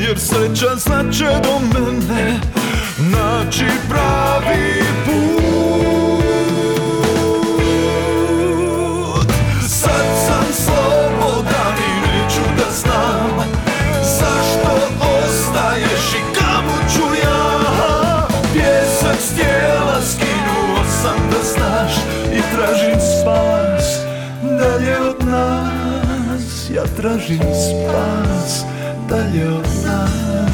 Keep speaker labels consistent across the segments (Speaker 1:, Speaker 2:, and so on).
Speaker 1: jer sreća znače do mene naći pravi put. Sad sam slobodan i neću da znam zašto ostaješ i kamo ću ja. Pjesak s tijela skinuo sam da znaš i tražim spas dalje od nas. Ja tražim spas dalje od nas.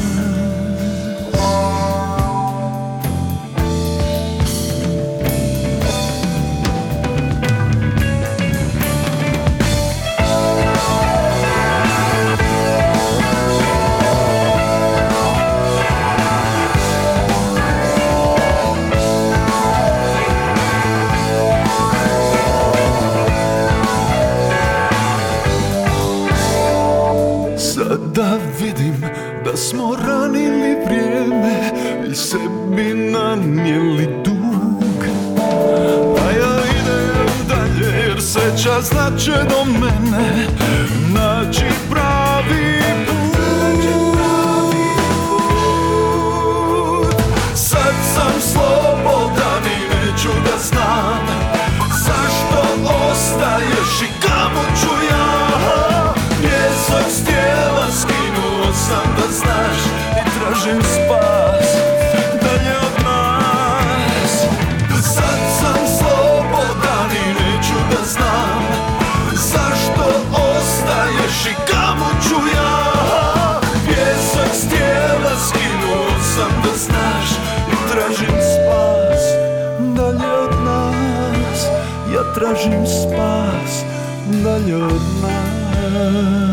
Speaker 1: Sada vidim da smo ranili vrijeme i sebi nanijeli dug. A ja idem dalje jer sreća znače do mene naći pravi put. Sad sam slobodan i neću da znam zašto ostaješ i kamo ću ja. Pjesak s tijela skinuo sam da znaš i tražim spas dalje od nas. Sad sam slobodan i neću da znam zašto ostaješ i kamo ću ja. Pjesak s tijela skinuo sam da znaš i tražim spas dalje od nas. Ja tražim spas dalje od nas.